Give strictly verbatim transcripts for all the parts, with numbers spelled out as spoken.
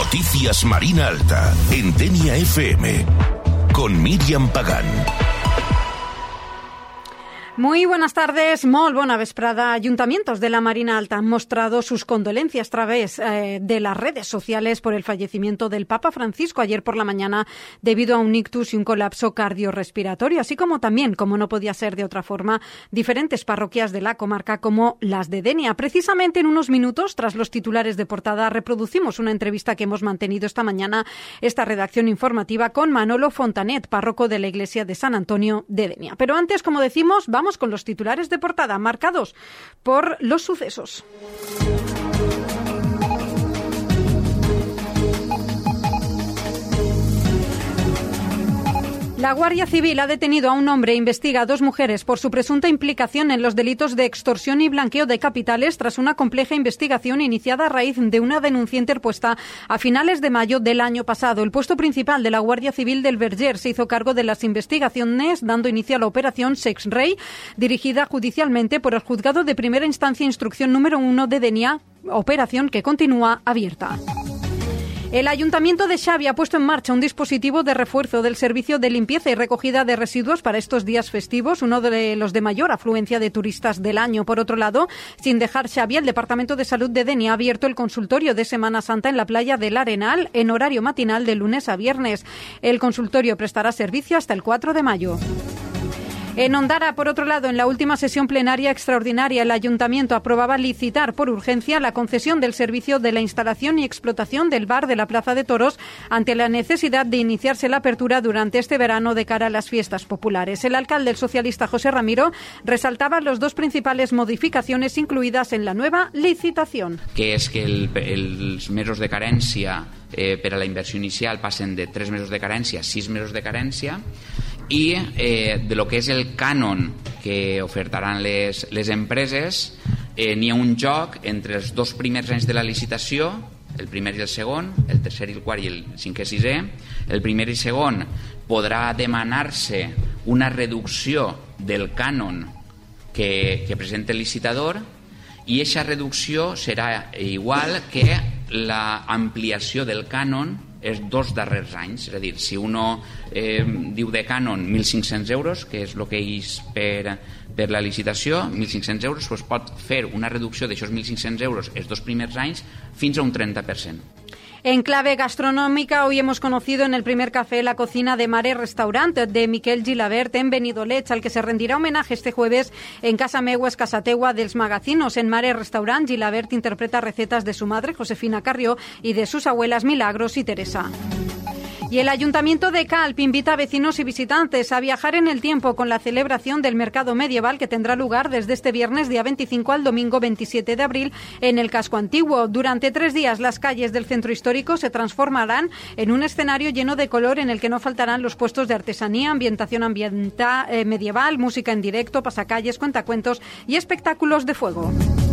Noticias Marina Alta, en Denia F M, con Míriam Pagán. Muy buenas tardes, molt bona vesprada. Ayuntamientos de la Marina Alta han mostrado sus condolencias a través eh, de las redes sociales por el fallecimiento del Papa Francisco ayer por la mañana debido a un ictus y un colapso cardiorrespiratorio, así como también, como no podía ser de otra forma, diferentes parroquias de la comarca como las de Denia. Precisamente en unos minutos, tras los titulares de portada, reproducimos una entrevista que hemos mantenido esta mañana, esta redacción informativa, con Manolo Fontanet, párroco de la iglesia de San Antonio de Denia. Pero antes, como decimos, vamos Vamos con los titulares de portada marcados por los sucesos. La Guardia Civil ha detenido a un hombre e investiga a dos mujeres por su presunta implicación en los delitos de extorsión y blanqueo de capitales tras una compleja investigación iniciada a raíz de una denuncia interpuesta a finales de mayo del año pasado. El puesto principal de la Guardia Civil del Verger se hizo cargo de las investigaciones, dando inicio a la operación Sex Ray, dirigida judicialmente por el Juzgado de Primera Instancia Instrucción número uno de Denia, operación que continúa abierta. El Ayuntamiento de Xavi ha puesto en marcha un dispositivo de refuerzo del servicio de limpieza y recogida de residuos para estos días festivos, uno de los de mayor afluencia de turistas del año. Por otro lado, sin dejar Xavi, el Departamento de Salud de Denia ha abierto el consultorio de Semana Santa en la playa del Arenal en horario matinal de lunes a viernes. El consultorio prestará servicio hasta el cuatro de mayo. En Ondara, por otro lado, en la última sesión plenaria extraordinaria, el Ayuntamiento aprobaba licitar por urgencia la concesión del servicio de la instalación y explotación del bar de la Plaza de Toros ante la necesidad de iniciarse la apertura durante este verano de cara a las fiestas populares. El alcalde, el socialista José Ramiro, resaltaba las dos principales modificaciones incluidas en la nueva licitación. Que és que el, els mesos de carència eh, per a la inversió inicial passen de tres mesos de carència a sis mesos de carència, i eh, de lo que és el cànon que ofertaran les, les empreses, eh, n'hi ha un joc entre els dos primers anys de la licitació, el primer i el segon, el tercer i el quart i el cinquè i sisè. El primer i segon podrà demanar-se una reducció del cànon que, que presenta el licitador, i aquesta reducció serà igual que l'ampliació del cànon els dos darrers anys. És a dir, si uno eh, diu de cànon mil cinc-cents euros, que és el que és per, per la licitació, mil cinc-cents euros, doncs pot fer una reducció d'aixòs mil cinc-cents euros els dos primers anys fins a un trenta per cent. En clave gastronómica, hoy hemos conocido en el primer café la cocina de Mare Restaurant de Miquel Gilabert en Benidorm, al que se rendirá homenaje este jueves en Casa Meues Casategua dels Magazinos. En Mare Restaurant, Gilabert interpreta recetas de su madre, Josefina Carrió, y de sus abuelas Milagros y Teresa. Y el Ayuntamiento de Calp invita a vecinos y visitantes a viajar en el tiempo con la celebración del Mercado Medieval, que tendrá lugar desde este viernes día veinticinco al domingo veintisiete de abril en el casco antiguo. Durante tres días las calles del centro histórico se transformarán en un escenario lleno de color en el que no faltarán los puestos de artesanía, ambientación ambiental, eh, medieval, música en directo, pasacalles, cuentacuentos y espectáculos de fuego.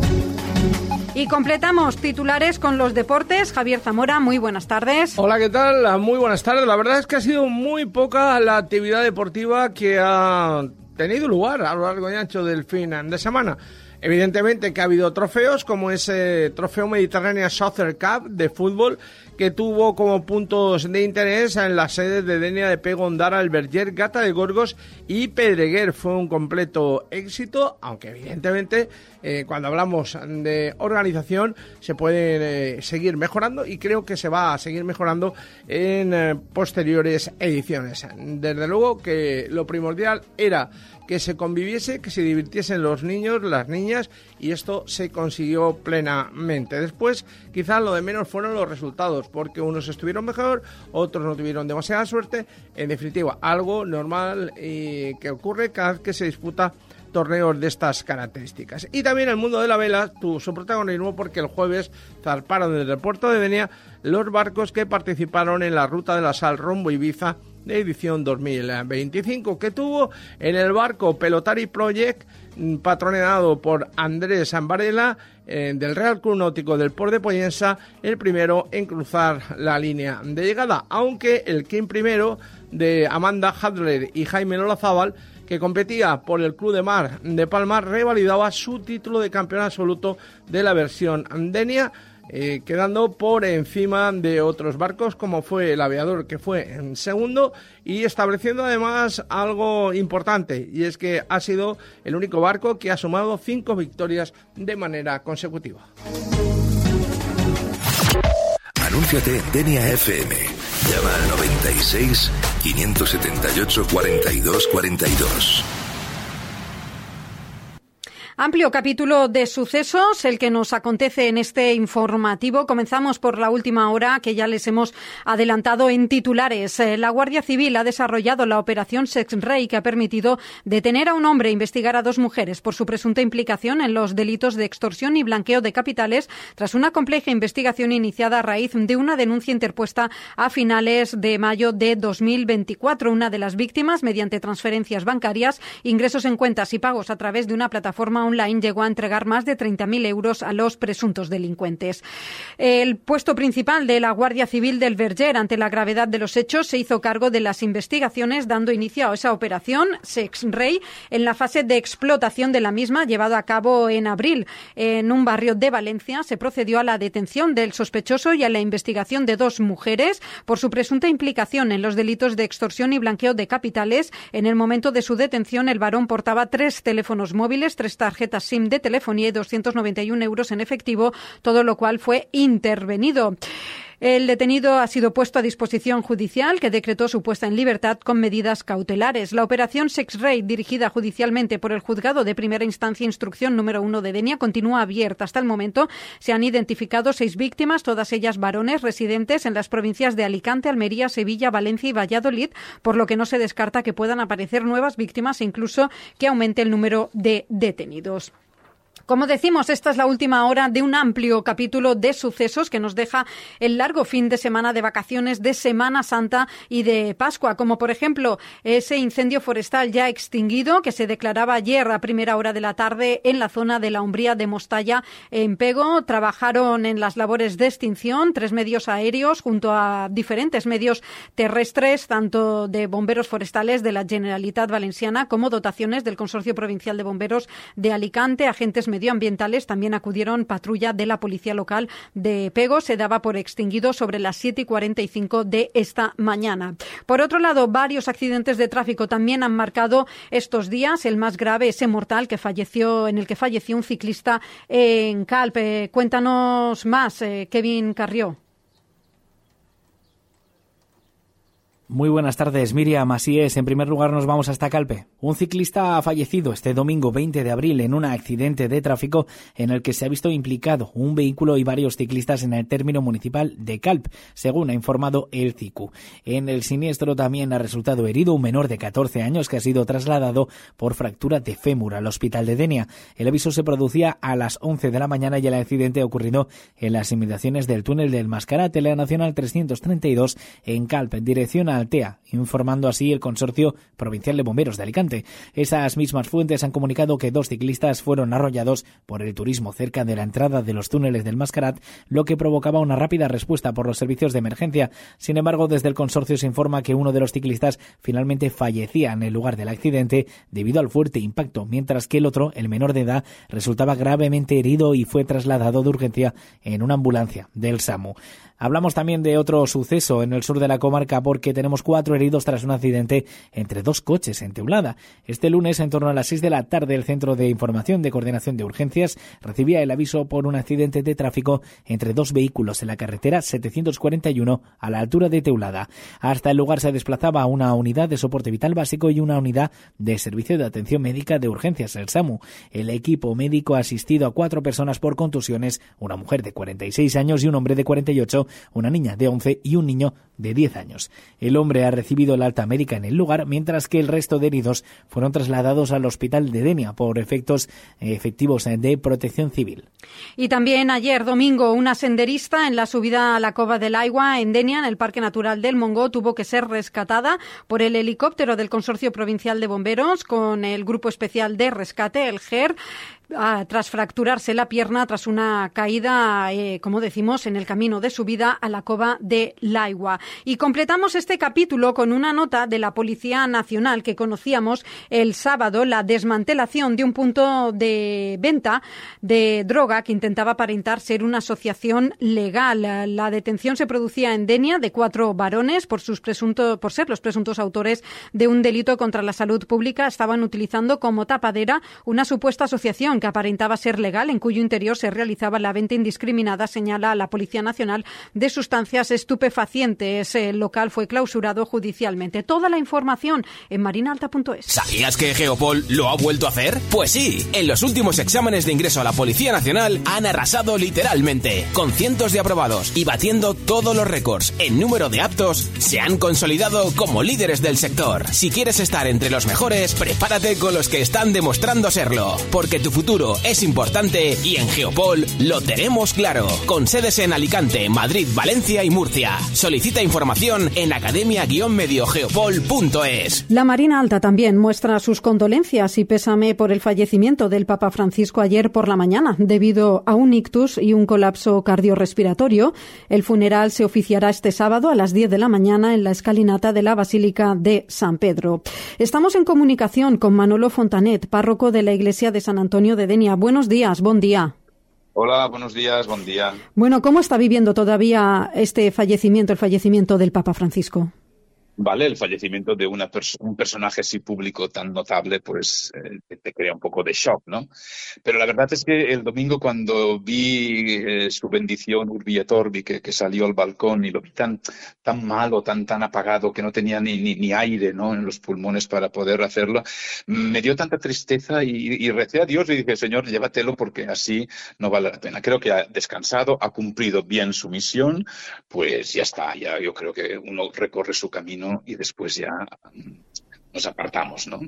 Y completamos titulares con los deportes. Javier Zamora, muy buenas tardes. Hola, ¿qué tal? Muy buenas tardes. La verdad es que ha sido muy poca la actividad deportiva que ha tenido lugar a lo largo y ancho del fin de semana. Evidentemente que ha habido trofeos, como ese Trofeo Mediterránea Soccer Cup de fútbol, que tuvo como puntos de interés en las sedes de Denia, de Pego, Ondara, El Verger, Gata de Gorgos y Pedreguer. Fue un completo éxito, aunque evidentemente eh, cuando hablamos de organización se puede eh, seguir mejorando, y creo que se va a seguir mejorando en eh, posteriores ediciones. Desde luego que lo primordial era que se conviviese, que se divirtiesen los niños, las niñas, y esto se consiguió plenamente. Después, quizás lo de menos fueron los resultados, porque unos estuvieron mejor, otros no tuvieron demasiada suerte. En definitiva, algo normal y que ocurre cada vez que se disputa torneos de estas características. Y también el mundo de la vela tuvo su protagonismo, porque el jueves zarparon desde el puerto de Denia los barcos que participaron en la Ruta de la Sal rumbo Ibiza de edición dos mil veinticinco, que tuvo en el barco Pelotari Project, patrocinado por Andrés Varela, eh, del Real Club Náutico del Port de Pollensa, el primero en cruzar la línea de llegada, aunque el King primero de Amanda Hadler y Jaime Olazábal, que competía por el Club de Mar de Palma, revalidaba su título de campeón absoluto de la versión Denia. eh, quedando por encima de otros barcos como fue el Aviador, que fue en segundo, y estableciendo además algo importante, y es que ha sido el único barco que ha sumado cinco victorias de manera consecutiva. Anúnciate en Denia F M. Llama al noventa y seis, quinientos setenta y ocho, cuarenta y dos cuarenta y dos. Amplio capítulo de sucesos, el que nos acontece en este informativo. Comenzamos por la última hora, que ya les hemos adelantado en titulares. La Guardia Civil ha desarrollado la operación Sex-Ray, que ha permitido detener a un hombre e investigar a dos mujeres por su presunta implicación en los delitos de extorsión y blanqueo de capitales, tras una compleja investigación iniciada a raíz de una denuncia interpuesta a finales de mayo de dos mil veinticuatro. Una de las víctimas, mediante transferencias bancarias, ingresos en cuentas y pagos a través de una plataforma online, llegó a entregar más de treinta mil euros a los presuntos delincuentes. El puesto principal de la Guardia Civil del Verger, ante la gravedad de los hechos, se hizo cargo de las investigaciones, dando inicio a esa operación Sex-Ray en la fase de explotación de la misma, llevada a cabo en abril. En un barrio de Valencia se procedió a la detención del sospechoso y a la investigación de dos mujeres por su presunta implicación en los delitos de extorsión y blanqueo de capitales. En el momento de su detención, el varón portaba tres teléfonos móviles, tres tarjetas SIM de telefonía y doscientos noventa y un euros en efectivo, todo lo cual fue intervenido. El detenido ha sido puesto a disposición judicial, que decretó su puesta en libertad con medidas cautelares. La operación Sex-Ray, dirigida judicialmente por el Juzgado de Primera Instancia Instrucción número uno de Denia, continúa abierta. Hasta el momento se han identificado seis víctimas, todas ellas varones residentes en las provincias de Alicante, Almería, Sevilla, Valencia y Valladolid, por lo que no se descarta que puedan aparecer nuevas víctimas e incluso que aumente el número de detenidos. Como decimos, esta es la última hora de un amplio capítulo de sucesos que nos deja el largo fin de semana de vacaciones de Semana Santa y de Pascua, como por ejemplo ese incendio forestal ya extinguido que se declaraba ayer a primera hora de la tarde en la zona de la Umbría de Mostalla, en Pego. Trabajaron en las labores de extinción tres medios aéreos junto a diferentes medios terrestres, tanto de bomberos forestales de la Generalitat Valenciana como dotaciones del Consorcio Provincial de Bomberos de Alicante, agentes medioambientales. También acudieron patrulla de la Policía Local de Pego. Se daba por extinguido sobre las siete y cuarenta y cinco de esta mañana. Por otro lado, varios accidentes de tráfico también han marcado estos días. El más grave, ese mortal que falleció, en el que falleció un ciclista en Calp. Eh, cuéntanos más, eh, Kevin Carrió. Muy buenas tardes, Miriam. Así es, en primer lugar nos vamos hasta Calpe. Un ciclista ha fallecido este domingo veinte de abril en un accidente de tráfico en el que se ha visto implicado un vehículo y varios ciclistas en el término municipal de Calp, según ha informado el C I C U. En el siniestro también ha resultado herido un menor de catorce años que ha sido trasladado por fractura de fémur al hospital de Denia. El aviso se producía a las once de la mañana y el accidente ha ocurrido en las inmediaciones del túnel del Mascarat, la Nacional trescientos treinta y dos en Calp, en dirección a Altea, informando así el Consorcio Provincial de Bomberos de Alicante. Esas mismas fuentes han comunicado que dos ciclistas fueron arrollados por el turismo cerca de la entrada de los túneles del Mascarat, lo que provocaba una rápida respuesta por los servicios de emergencia. Sin embargo, desde el consorcio se informa que uno de los ciclistas finalmente fallecía en el lugar del accidente debido al fuerte impacto, mientras que el otro, el menor de edad, resultaba gravemente herido y fue trasladado de urgencia en una ambulancia del SAMU. Hablamos también de otro suceso en el sur de la comarca porque tenemos cuatro heridos tras un accidente entre dos coches en Teulada. Este lunes, en torno a las seis de la tarde, el Centro de Información de Coordinación de Urgencias recibía el aviso por un accidente de tráfico entre dos vehículos en la carretera setecientos cuarenta y uno a la altura de Teulada. Hasta el lugar se desplazaba una unidad de soporte vital básico y una unidad de servicio de atención médica de urgencias, el SAMU. El equipo médico ha asistido a cuatro personas por contusiones, una mujer de cuarenta y seis años y un hombre de cuarenta y ocho, una niña de once y un niño de diez años. El hombre ha recibido el alta médica en el lugar, mientras que el resto de heridos fueron trasladados al hospital de Denia por efectos efectivos de protección civil. Y también ayer domingo, una senderista en la subida a la Cova del Aigua en Denia, en el Parque Natural del Montgó, tuvo que ser rescatada por el helicóptero del Consorcio Provincial de Bomberos con el Grupo Especial de Rescate, el G E R. ah, tras fracturarse la pierna tras una caída, eh, como decimos, en el camino de subida a la cova de Laigua. Y completamos este capítulo con una nota de la Policía Nacional que conocíamos el sábado, la desmantelación de un punto de venta de droga que intentaba aparentar ser una asociación legal. La detención se producía en Denia de cuatro varones por sus presuntos, por ser los presuntos autores de un delito contra la salud pública. Estaban utilizando como tapadera una supuesta asociación que aparentaba ser legal, en cuyo interior se realizaba la venta indiscriminada, señala la Policía Nacional, de sustancias estupefacientes. El local fue clausurado judicialmente. Toda la información en marinaalta punto es. ¿Sabías que Geopol lo ha vuelto a hacer? Pues sí, en los últimos exámenes de ingreso a la Policía Nacional han arrasado literalmente, con cientos de aprobados y batiendo todos los récords en número de aptos, se han consolidado como líderes del sector. Si quieres estar entre los mejores, prepárate con los que están demostrando serlo, porque tu futuro es importante y en Geopol lo tenemos claro, con sedes en Alicante, Madrid, Valencia y Murcia. Solicita información en academia guion medio geopol punto es. La Marina Alta también muestra sus condolencias y pésame por el fallecimiento del Papa Francisco ayer por la mañana, debido a un ictus y un colapso cardiorrespiratorio. El funeral se oficiará este sábado a las diez de la mañana en la escalinata de la Basílica de San Pedro. Estamos en comunicación con Manolo Fontanet, párroco de la Iglesia de San Antonio de Denia. Buenos días, buen día. Hola, buenos días, buen día. Bueno, ¿cómo está viviendo todavía este fallecimiento, el fallecimiento del Papa Francisco? Vale, el fallecimiento de una pers- un personaje así público tan notable, pues eh, te, te crea un poco de shock, ¿no? Pero la verdad es que el domingo cuando vi eh, su bendición Urbi et Orbi, que, que salió al balcón y lo vi tan, tan malo, tan, tan apagado, que no tenía ni, ni, ni aire, ¿no?, en los pulmones para poder hacerlo, me dio tanta tristeza y, y recé a Dios y dije, Señor, llévatelo porque así no vale la pena. Creo que ha descansado, ha cumplido bien su misión, pues ya está, ya yo creo que uno recorre su camino y después ya nos apartamos, ¿no?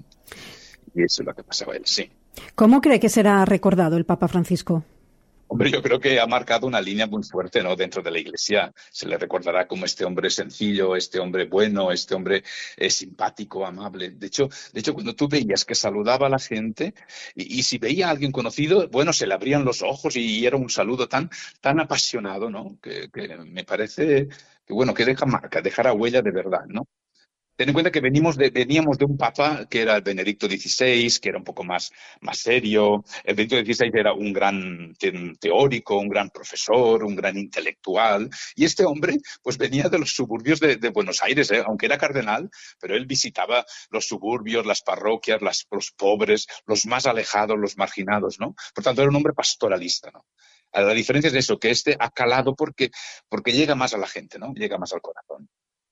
Y eso es lo que pasaba a él, sí. ¿Cómo cree que será recordado el Papa Francisco? Hombre, yo creo que ha marcado una línea muy fuerte, ¿no?, dentro de la Iglesia. Se le recordará como este hombre sencillo, este hombre bueno, este hombre eh, simpático, amable. De hecho, de hecho, cuando tú veías que saludaba a la gente y, y si veía a alguien conocido, bueno, se le abrían los ojos y, y era un saludo tan, tan apasionado, ¿no?, que, que me parece que, bueno, que deja marca, dejará huella de verdad, ¿no? Ten en cuenta que venimos de, veníamos de un papa que era el Benedicto dieciséis, que era un poco más, más serio. El Benedicto dieciséis era un gran teórico, un gran profesor, un gran intelectual. Y este hombre pues venía de los suburbios de, de Buenos Aires, ¿eh? Aunque era cardenal, pero él visitaba los suburbios, las parroquias, las, los pobres, los más alejados, los marginados, ¿no? Por tanto, era un hombre pastoralista, ¿no? La diferencia es eso, que este ha calado porque, porque llega más a la gente, ¿no? Llega más al corazón.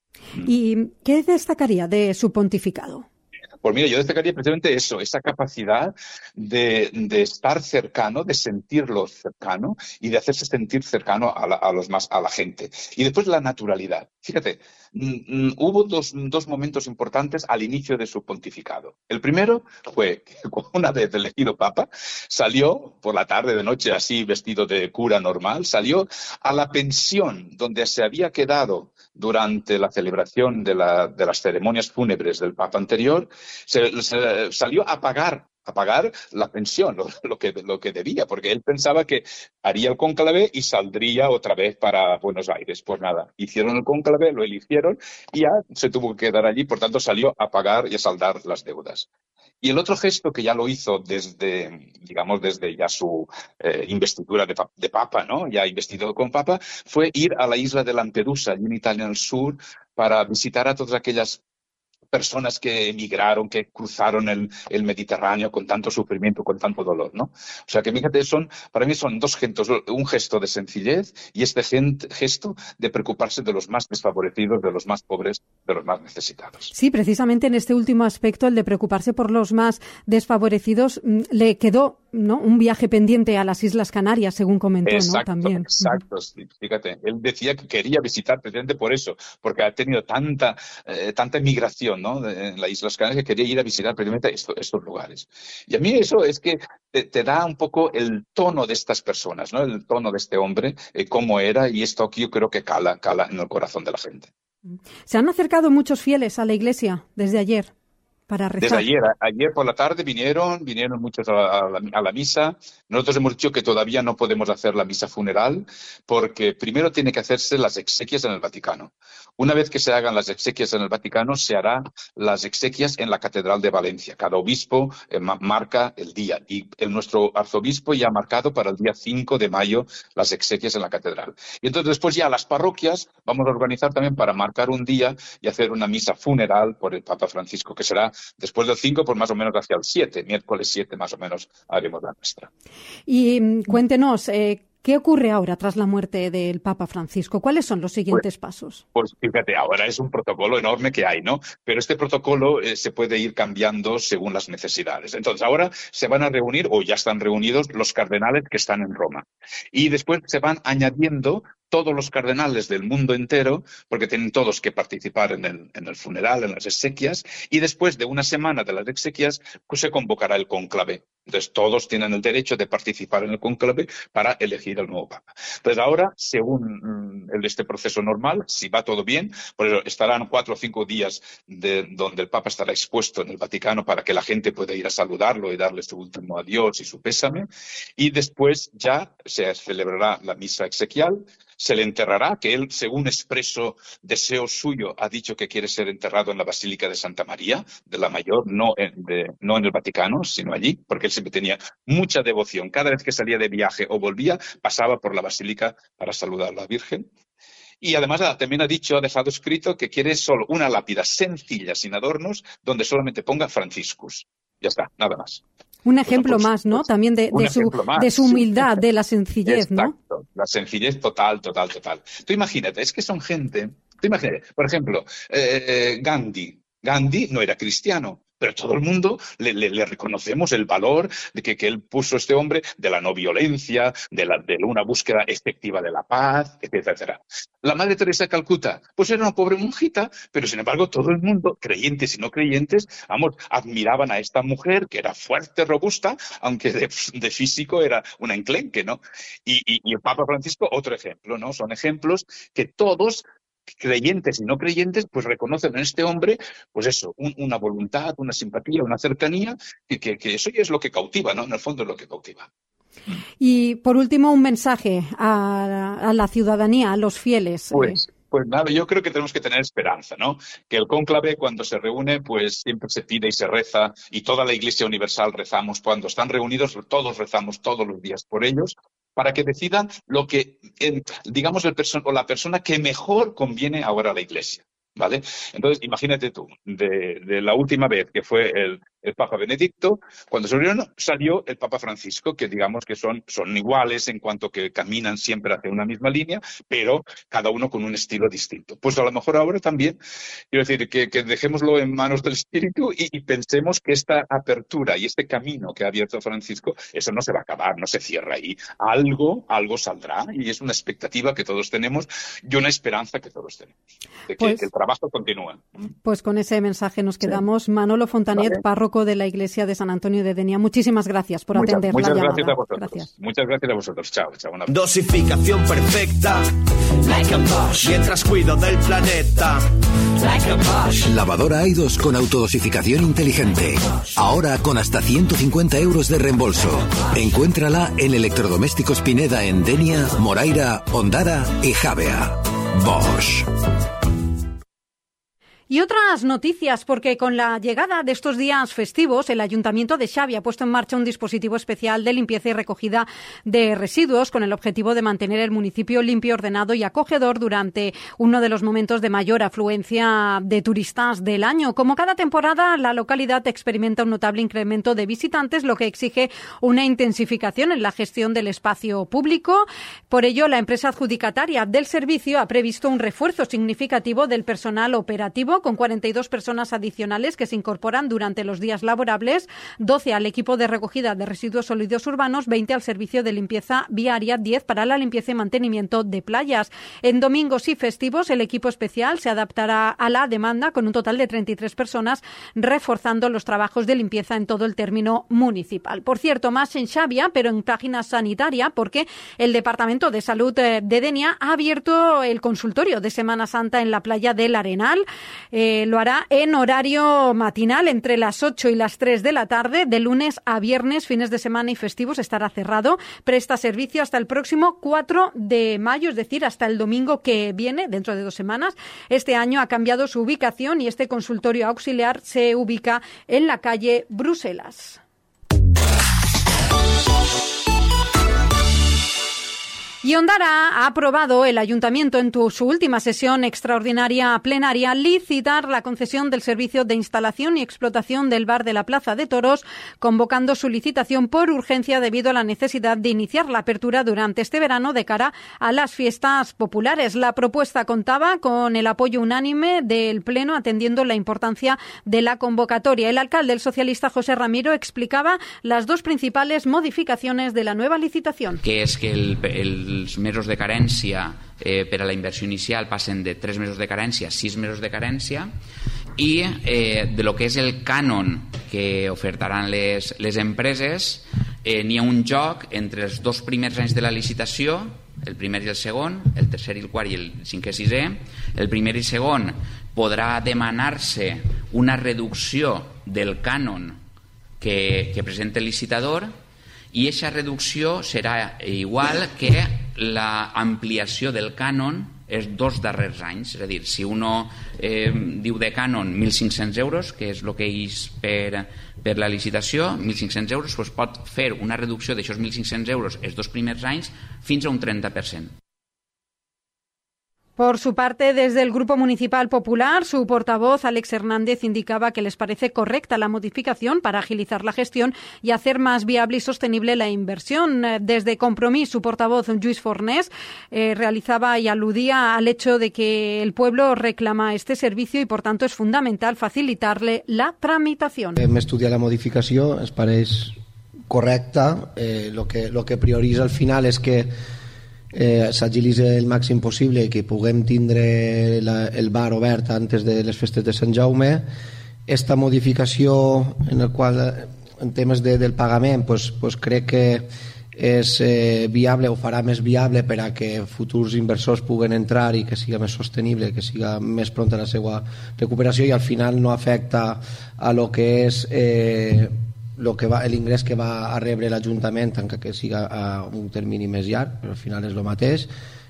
¿Y qué destacaría de su pontificado? Pues mira, yo destacaría precisamente eso, esa capacidad de, de estar cercano, de sentirlo cercano y de hacerse sentir cercano a la, a los más, a la gente. Y después la naturalidad. Fíjate, mm, hubo dos, dos momentos importantes al inicio de su pontificado. El primero fue que una vez elegido papa, salió por la tarde, de noche, así vestido de cura normal, salió a la pensión donde se había quedado durante la celebración de, la, de las ceremonias fúnebres del papa anterior. Se, se salió a pagar, a pagar la pensión, lo, lo, que, lo que debía, porque él pensaba que haría el cónclave y saldría otra vez para Buenos Aires. Pues nada, hicieron el cónclave, lo eligieron y ya se tuvo que quedar allí, por tanto salió a pagar y a saldar las deudas. Y el otro gesto que ya lo hizo desde, digamos, desde ya su eh, investidura de, de papa, ¿no? Ya investido con papa, fue ir a la isla de Lampedusa, allí en Italia al sur, para visitar a todas aquellas personas que emigraron, que cruzaron el, el Mediterráneo con tanto sufrimiento, con tanto dolor, ¿no? O sea que, fíjate, son, para mí son dos gestos, un gesto de sencillez y este gesto de preocuparse de los más desfavorecidos, de los más pobres, de los más necesitados. Sí, precisamente en este último aspecto, el de preocuparse por los más desfavorecidos, le quedó, ¿no?, un viaje pendiente a las Islas Canarias, según comentó, exacto, ¿no? También. Exacto, sí, fíjate, él decía que quería visitar precisamente por eso, porque ha tenido tanta, eh, tanta emigración, ¿no?, de, en las Islas Canarias, que quería ir a visitar precisamente esto, estos lugares. Y a mí eso es que te, te da un poco el tono de estas personas, ¿no?, el tono de este hombre, eh, cómo era, y esto aquí yo creo que cala, cala en el corazón de la gente. ¿Se han acercado muchos fieles a la Iglesia desde ayer? para rezar. Desde ayer, ayer por la tarde vinieron, vinieron muchos a la, a, la, a la misa. Nosotros hemos dicho que todavía no podemos hacer la misa funeral porque primero tiene que hacerse las exequias en el Vaticano. Una vez que se hagan las exequias en el Vaticano, se harán las exequias en la Catedral de Valencia. Cada obispo eh, marca el día y el, nuestro arzobispo ya ha marcado para el día cinco de mayo las exequias en la Catedral. Y entonces después ya las parroquias vamos a organizar también para marcar un día y hacer una misa funeral por el Papa Francisco, que será después del cinco, pues más o menos hacia el siete, miércoles siete más o menos haremos la nuestra. Y cuéntenos, eh, ¿qué ocurre ahora tras la muerte del Papa Francisco? ¿Cuáles son los siguientes pues, pasos? Pues fíjate, ahora es un protocolo enorme que hay, ¿no? Pero este protocolo eh, se puede ir cambiando según las necesidades. Entonces ahora se van a reunir, o ya están reunidos, los cardenales que están en Roma. Y después se van añadiendo todos los cardenales del mundo entero, porque tienen todos que participar en el, en el funeral, en las exequias, y después de una semana de las exequias, pues se convocará el cónclave. Entonces todos tienen el derecho de participar en el cónclave para elegir al nuevo Papa. Entonces ahora, según mm, este proceso normal, si va todo bien, pues estarán cuatro o cinco días de, donde el Papa estará expuesto en el Vaticano para que la gente pueda ir a saludarlo y darle su último adiós y su pésame, y después ya se celebrará la misa exequial, se le enterrará, que él, según expreso deseo suyo, ha dicho que quiere ser enterrado en la Basílica de Santa María, de la Mayor, no en, de, no en el Vaticano, sino allí, porque él siempre tenía mucha devoción. Cada vez que salía de viaje o volvía, pasaba por la Basílica para saludar a la Virgen. Y además también ha dicho, ha dejado escrito que quiere solo una lápida sencilla, sin adornos, donde solamente ponga Franciscus. Ya está, nada más. Un ejemplo pues, más, ¿no? También de, de, su, de su humildad, sí. De la sencillez, ¿no? Exacto, la sencillez total, total, total. Tú imagínate, es que son gente... Tú imagínate, por ejemplo, eh, Gandhi. Gandhi no era cristiano, pero todo el mundo le, le, le reconocemos el valor de que, que él puso este hombre de la no violencia, de, la, de una búsqueda efectiva de la paz, etcétera. La Madre Teresa de Calcuta, pues era una pobre monjita, pero sin embargo todo el mundo, creyentes y no creyentes, vamos, admiraban a esta mujer que era fuerte, robusta, aunque de, de físico era una enclenque, ¿no? Y, y, y el Papa Francisco, otro ejemplo, ¿no? Son ejemplos que todos, creyentes y no creyentes, pues reconocen en este hombre, pues eso, un, una voluntad, una simpatía, una cercanía, que, que, que eso ya es lo que cautiva, ¿no? En el fondo es lo que cautiva. Y por último, un mensaje a, a la ciudadanía, a los fieles. Pues, eh. pues nada, yo creo que tenemos que tener esperanza, ¿no? Que el cónclave, cuando se reúne, pues siempre se pide y se reza, y toda la Iglesia Universal rezamos. Cuando están reunidos, todos rezamos todos los días por ellos, para que decidan lo que, digamos, el perso- o la persona que mejor conviene ahora a la Iglesia, ¿vale? Entonces, imagínate tú, de, de la última vez que fue el, el Papa Benedicto, cuando se reunieron, salió el Papa Francisco, que digamos que son, son iguales en cuanto que caminan siempre hacia una misma línea, pero cada uno con un estilo distinto. Pues a lo mejor ahora también, quiero decir, que, que dejémoslo en manos del Espíritu y, y pensemos que esta apertura y este camino que ha abierto Francisco, eso no se va a acabar, no se cierra ahí. Algo, algo saldrá, y es una expectativa que todos tenemos y una esperanza que todos tenemos, de que, pues, que el trabajo continúe. Pues con ese mensaje nos quedamos. Sí. Manolo Fontanet, vale. Párroco de la Iglesia de San Antonio de Denia. Muchísimas gracias por muchas, atender muchas la gracias llamada. A vosotros. Gracias. Muchas gracias a vosotros. Chao. chao una... Dosificación perfecta. Like a Bosch. Mientras cuido del planeta. Like a Bosch. Lavadora Aidos con autodosificación inteligente. Ahora con hasta ciento cincuenta euros de reembolso. Encuéntrala en Electrodomésticos Pineda en Denia, Moraira, Ondara y Javea. Bosch. Y otras noticias, porque con la llegada de estos días festivos, el Ayuntamiento de Xavi ha puesto en marcha un dispositivo especial de limpieza y recogida de residuos con el objetivo de mantener el municipio limpio, ordenado y acogedor durante uno de los momentos de mayor afluencia de turistas del año. Como cada temporada, la localidad experimenta un notable incremento de visitantes, lo que exige una intensificación en la gestión del espacio público. Por ello, la empresa adjudicataria del servicio ha previsto un refuerzo significativo del personal operativo, con cuarenta y dos personas adicionales que se incorporan durante los días laborables, doce al equipo de recogida de residuos sólidos urbanos, veinte al servicio de limpieza viaria, diez para la limpieza y mantenimiento de playas. En domingos y festivos, el equipo especial se adaptará a la demanda con un total de treinta y tres personas, reforzando los trabajos de limpieza en todo el término municipal. Por cierto, más en Xavia, pero en página sanitaria, porque el Departamento de Salud de Denia ha abierto el consultorio de Semana Santa en la playa del Arenal. Eh, lo hará en horario matinal entre las ocho y las tres de la tarde, de lunes a viernes, fines de semana y festivos estará cerrado. Presta servicio hasta el próximo cuatro de mayo, es decir, hasta el domingo que viene, dentro de dos semanas. Este año ha cambiado su ubicación y este consultorio auxiliar se ubica en la calle Bruselas. Y Ondara ha aprobado el Ayuntamiento en tu, su última sesión extraordinaria plenaria licitar la concesión del servicio de instalación y explotación del bar de la Plaza de Toros, convocando su licitación por urgencia debido a la necesidad de iniciar la apertura durante este verano de cara a las fiestas populares. La propuesta contaba con el apoyo unánime del Pleno, atendiendo la importancia de la convocatoria. El alcalde, el socialista José Ramiro, explicaba las dos principales modificaciones de la nueva licitación. Que és que el, el els mesos de carència eh, per a la inversió inicial passen de tres mesos de carència a sis mesos de carència i eh, de lo que és el cànon que ofertaran les, les empreses eh, n'hi ha un joc entre els dos primers anys de la licitació, el primer i el segon, el tercer i el quart i el cinquè i sisè. El primer i segon podrà demanar-se una reducció del cànon que, que presenta el licitador, i aquesta reducció serà igual que l'ampliació del cànon els dos darrers anys. És a dir, si uno eh, diu de cànon mil cinc-cents euros, que és el que és per, per la licitació, mil cinc-cents euros, doncs pot fer una reducció d'aixòs mil cinc-cents euros els dos primers anys fins a un trenta per cent. Por su parte, desde el Grupo Municipal Popular, su portavoz, Alex Hernández, indicaba que les parece correcta la modificación para agilizar la gestión y hacer más viable y sostenible la inversión. Desde Compromís, su portavoz, Lluís Fornés, eh, realizaba y aludía al hecho de que el pueblo reclama este servicio y, por tanto, es fundamental facilitarle la tramitación. Hem estudiat la modificació, ens pareix correcta. Eh, lo que, lo que prioritza al final és que Eh, s'agilitzi el màxim possible i que puguem tindre la, el bar obert antes de les festes de Sant Jaume. Esta modificació en el qual en temes de, del pagament pues, pues crec que és eh, viable o farà més viable per a que futurs inversors puguen entrar i que siga més sostenible, que siga més pronta la seva recuperació i al final no afecta a lo que és eh, lo que va, l'ingrés que va a rebre l'Ajuntament, encara que siga a un termini més llarg, però al final és el mateix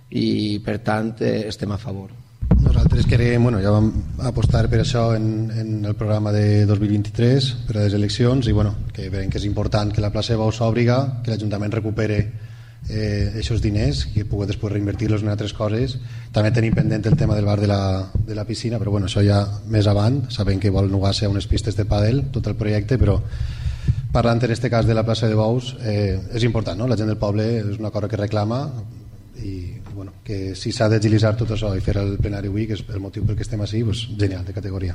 i per tant eh, estem a favor. Nosaltres creiem, bueno, ja vam apostar per això en, en el programa de dos mil vint-i-tres, per a les eleccions, i bueno, que veiem que és important que la plaça de Bou s'òbriga, que l'Ajuntament recupere aquests eh, diners i que pugui després reinvertir-los en altres coses. També tenim pendent el tema del bar de la, de la piscina, però bueno, això ja més avant, sabem que vol nugar-se a unes pistes de pàdel, tot el projecte, però parlant en este cas de la plaça de Bous, eh, és important, no? La gent del poble és una cosa que reclama i bueno, que si s'ha d'agilitzar tot això i fer el plenari avui, que és el motiu pel que estem així, pues, genial, de categoria.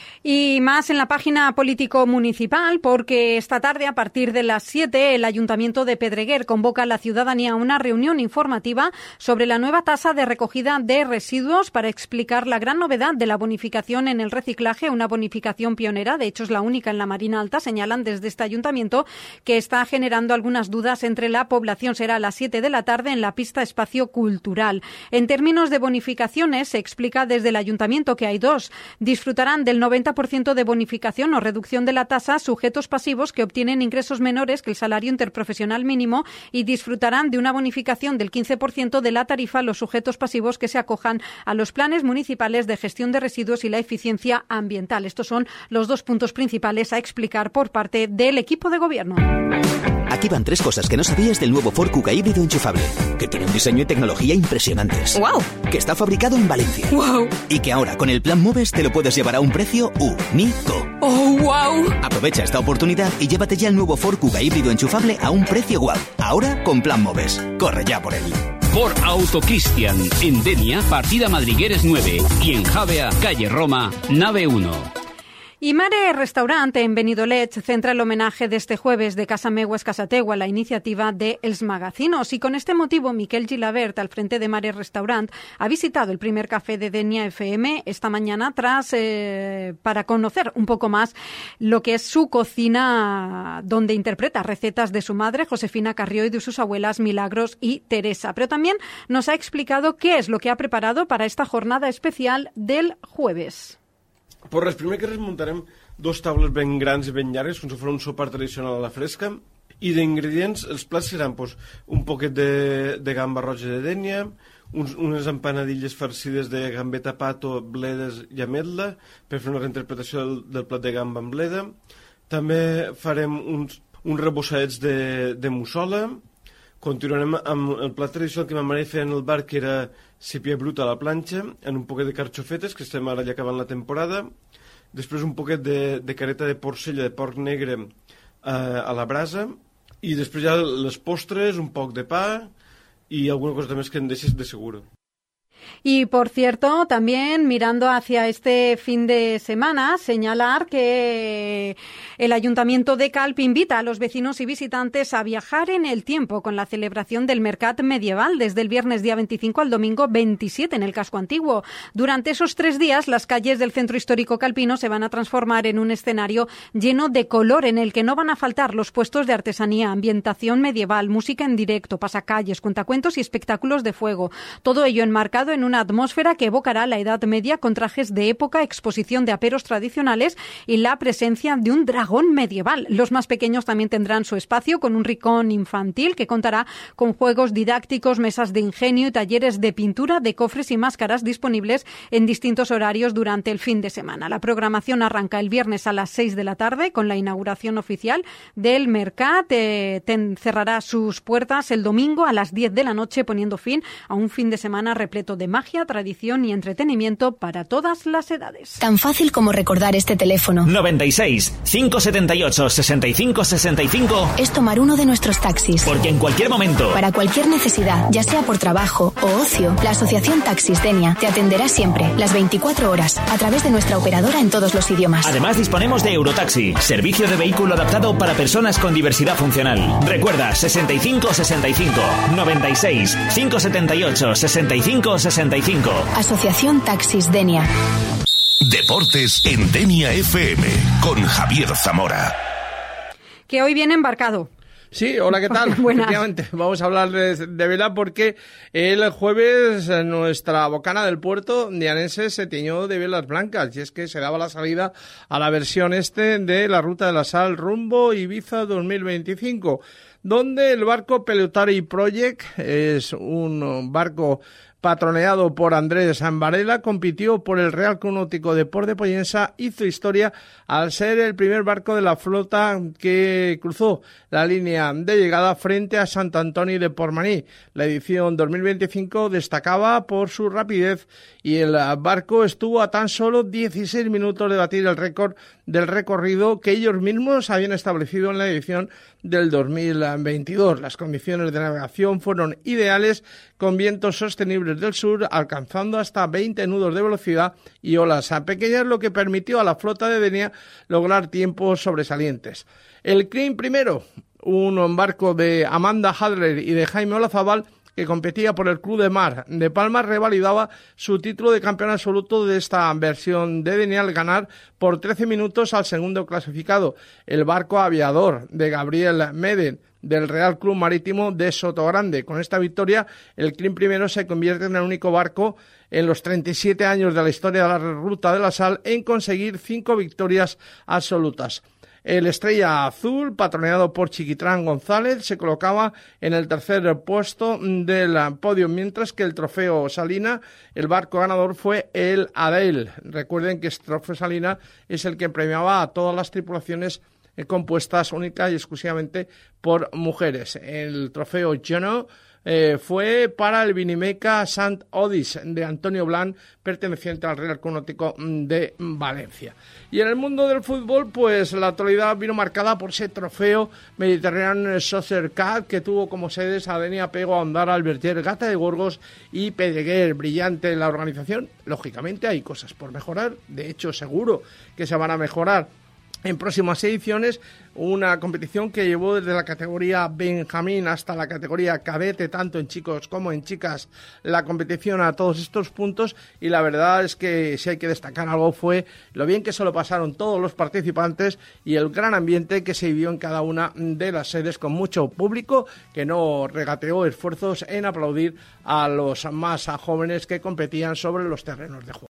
Y más en la página político municipal, porque esta tarde, a partir de las siete, el Ayuntamiento de Pedreguer convoca a la ciudadanía a una reunión informativa sobre la nueva tasa de recogida de residuos para explicar la gran novedad de la bonificación en el reciclaje, una bonificación pionera, de hecho es la única en la Marina Alta, señalan desde este Ayuntamiento, que está generando algunas dudas entre la población. Será a las siete de la tarde en la pista Espacio Cultural. En términos de bonificaciones, se explica desde el Ayuntamiento que hay dos. Disfrutarán del noventa por ciento de bonificación o reducción de la tasa sujetos pasivos que obtienen ingresos menores que el salario interprofesional mínimo y disfrutarán de una bonificación del quince por ciento de la tarifa los sujetos pasivos que se acojan a los planes municipales de gestión de residuos y la eficiencia ambiental. Estos son los dos puntos principales a explicar por parte del equipo de gobierno. Aquí van tres cosas que no sabías del nuevo Ford Kuga híbrido enchufable. Que tiene un diseño y tecnología impresionantes. ¡Wow! Que está fabricado en Valencia. ¡Wow! Y que ahora con el plan Moves te lo puedes llevar a un precio único. ¡Oh, wow! Aprovecha esta oportunidad y llévate ya el nuevo Ford Kuga híbrido enchufable a un precio guau. Ahora con plan Moves. Corre ya por él. Ford Auto Cristian. En Denia, partida Madrigueres nueve. Y en Javea, calle Roma, nave uno. Y Mare Restaurant en Benidolet centra el homenaje de este jueves de Casa Meues Casategua, la iniciativa de Els Magazinos. Y con este motivo, Miquel Gilabert, al frente de Mare Restaurant, ha visitado el primer café de Denia F M esta mañana tras eh, para conocer un poco más lo que es su cocina, donde interpreta recetas de su madre, Josefina Carrió, y de sus abuelas, Milagros y Teresa. Pero también nos ha explicado qué es lo que ha preparado para esta jornada especial del jueves. Per res, primer que res muntarem dos taules ben grans i ben llargues, com si fos un sopar tradicional a la fresca, i d'ingredients, els plats seran pues, un poquet de, de gamba roja de Dénia, uns, unes empanadilles farcides de gambeta pato, bledes i ametla, per fer una reinterpretació del, del plat de gamba amb bleda. També farem uns, uns rebossadets de, de mussola. Continuarem amb el plat tradicional que ma mare feia en el bar, que era sèpia bruta a la planxa, en un poquet de carxofetes, que estem ara ja acabant la temporada. Després un poquet de, de careta de porcella de porc negre eh, a la brasa. I després ja les postres, un poc de pa i alguna cosa més que em deixes de seguro. Y, por cierto, también mirando hacia este fin de semana, señalar que el Ayuntamiento de Calp invita a los vecinos y visitantes a viajar en el tiempo con la celebración del Mercat Medieval desde el viernes día veinticinco al domingo veintisiete en el casco antiguo. Durante esos tres días, las calles del centro histórico calpino se van a transformar en un escenario lleno de color en el que no van a faltar los puestos de artesanía, ambientación medieval, música en directo, pasacalles, cuentacuentos y espectáculos de fuego. Todo ello enmarcado en una atmósfera que evocará la Edad Media con trajes de época, exposición de aperos tradicionales y la presencia de un dragón medieval. Los más pequeños también tendrán su espacio con un rincón infantil que contará con juegos didácticos, mesas de ingenio y talleres de pintura de cofres y máscaras disponibles en distintos horarios durante el fin de semana. La programación arranca el viernes a las seis de la tarde con la inauguración oficial del Mercat. Eh, ten, cerrará sus puertas el domingo a las diez de la noche, poniendo fin a un fin de semana repleto de magia, tradición y entretenimiento para todas las edades. Tan fácil como recordar este teléfono. noventa y seis, cinco setenta y ocho, sesenta y cinco sesenta y cinco. Es tomar uno de nuestros taxis. Porque en cualquier momento, para cualquier necesidad, ya sea por trabajo o ocio, la Asociación Taxis Denia te atenderá siempre, las veinticuatro horas, a través de nuestra operadora en todos los idiomas. Además, disponemos de Eurotaxi, servicio de vehículo adaptado para personas con diversidad funcional. Recuerda, sesenta y cinco sesenta y cinco, noventa y seis, cinco setenta y ocho, sesenta y cinco sesenta y cinco. Asociación Taxis Denia. Deportes en Denia F M con Javier Zamora. Que hoy viene embarcado. Sí, hola, ¿qué tal? Efectivamente, vamos a hablar de, de vela porque el jueves nuestra bocana del puerto dianense se tiñó de velas blancas y es que se daba la salida a la versión este de la Ruta de la Sal rumbo Ibiza dos mil veinticinco, donde el barco Pelotari Project es un barco patroneado por Andrés Varela, compitió por el Real Club Náutico de Port de Pollensa, hizo historia al ser el primer barco de la flota que cruzó la línea de llegada frente a Sant Antoni de Portmaní. La edición dos mil veinticinco destacaba por su rapidez y el barco estuvo a tan solo dieciséis minutos de batir el récord del recorrido que ellos mismos habían establecido en la edición del dos mil veintidós. Las condiciones de navegación fueron ideales, con vientos sostenibles del sur, alcanzando hasta veinte nudos de velocidad y olas a pequeñas, lo que permitió a la flota de Denia lograr tiempos sobresalientes. El Crin primero, un barco de Amanda Hadler y de Jaime Olazábal, que competía por el Club de Mar de Palma, revalidaba su título de campeón absoluto de esta versión de Denia al ganar por trece minutos al segundo clasificado, el barco aviador de Gabriel Meden del Real Club Marítimo de Sotogrande. Con esta victoria, el Crin primero se convierte en el único barco en los treinta y siete años de la historia de la Ruta de la Sal en conseguir cinco victorias absolutas. El Estrella Azul, patroneado por Chiquitrán González, se colocaba en el tercer puesto del podio, mientras que el Trofeo Salina, el barco ganador, fue el Adel. Recuerden que este Trofeo Salina es el que premiaba a todas las tripulaciones compuestas única y exclusivamente por mujeres. El Trofeo Jono Eh, fue para el Vinimeca Sant Odis de Antonio Blanc, perteneciente al Real Club Náutico de Valencia. Y en el mundo del fútbol, pues la actualidad vino marcada por ese trofeo Mediterranean Soccer Cup que tuvo como sedes a Denia, Pego, Ondara, Alberger, Gata de Gorgos y Pedreguer. Brillante la organización. Lógicamente hay cosas por mejorar, de hecho seguro que se van a mejorar en próximas ediciones, una competición que llevó desde la categoría Benjamín hasta la categoría cadete, tanto en chicos como en chicas, la competición a todos estos puntos, y la verdad es que si hay que destacar algo fue lo bien que se lo pasaron todos los participantes y el gran ambiente que se vivió en cada una de las sedes, con mucho público que no regateó esfuerzos en aplaudir a los más jóvenes que competían sobre los terrenos de juego.